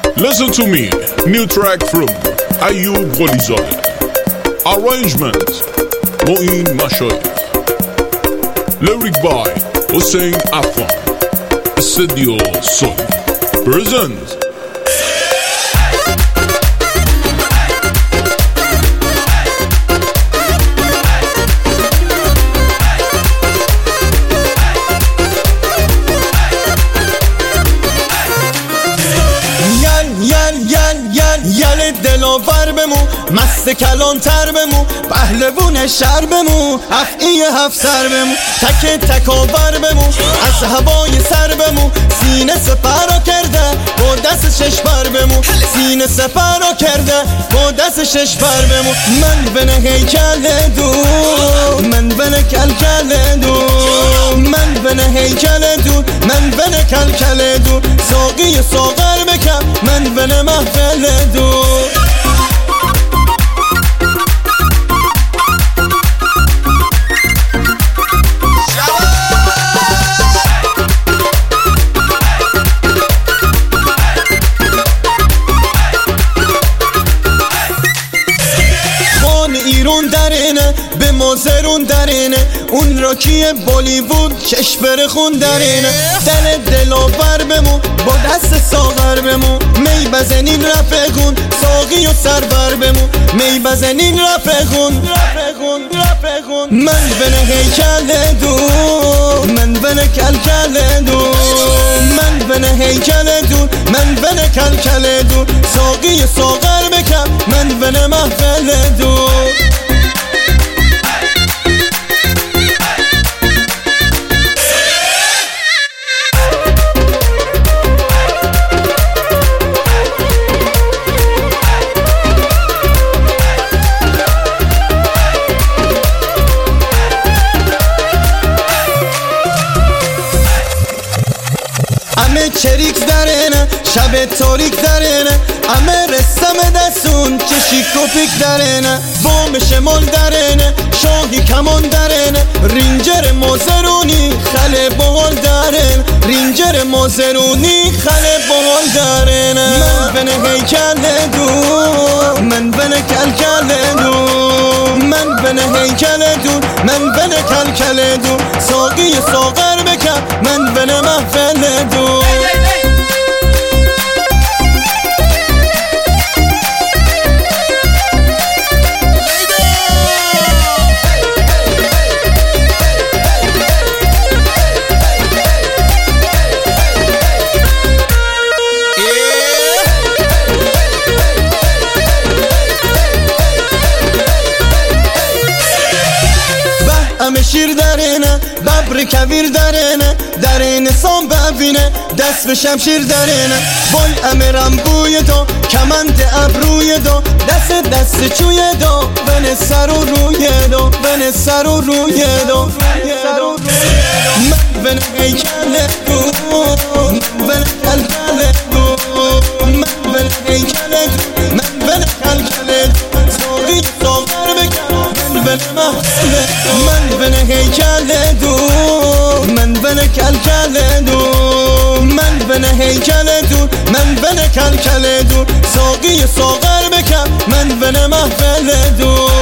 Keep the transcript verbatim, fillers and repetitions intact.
Listen to me, new track from Ayub Gholizade. Arrangement Moin Mashayikh. Lyric by Hussein Affan. Studio Soul presents. یل دلاور بمو، مست کلان تر بمو، پهلوون شهر بمو، افعی هفت سر بمو، تک تکاور بمو، از هوای سر بمو، سینه سپرا کرده با دست شش بر بمو، سینه سپرا کرده با دست شش بر بمو. من بنه هیکل دو، من بنه کلکل دو، من بنه هیکل دو، من بنه کلکل دو، ساقی ساغر بکم، من بنه محفل دو. ایران درینه به مازرون درینه، اون راکی بالیوود کشور خون درینه. دل دلاور بمو با دست ساغر بمو، می بزنین رفقون ساقی و سربر بمو، می بزنین رفقون من بنه هیکل دو، من بنه کلکل دو، من بنه هیکل دو، من بنه کلکل دو، ساقی ساغر بکم، من بنه محفل دو. همه چریک درینه، شب تاریک درینه، همه رسم دستون چشی کپیک درینه، بام شمال درینه، شاهی کمان درینه، رینجر مازرونی خله بحال درینه، رینجر مازرونی خله بحال درینه. من بنه هیکل دو، من بنه کلکل دو، من بنه هیکل دو، من بنه کلکل دو، ساقی ساغر بکم، من بنه محفل دو. همه شیر درینه، ببر کویر درینه، درینه سام ببینه، دست به شمشیر درینه، بال امرم بوی دو، کمند ابروی دو، دست دست چوی دو، بن سر و روی دو، بن سر و روی دو. من بن هیکل دو، من بن کلکل دو، من بن هیکل دو، من بن کلکل دو، ساقی ساغر بکن، من بن محفل دو. من بنه هیکل دو، من بنه کلکل دو، من بنه هیکل دو، من بنه کلکل دو، ساقی ساغر بکم، من بنه محفل دو.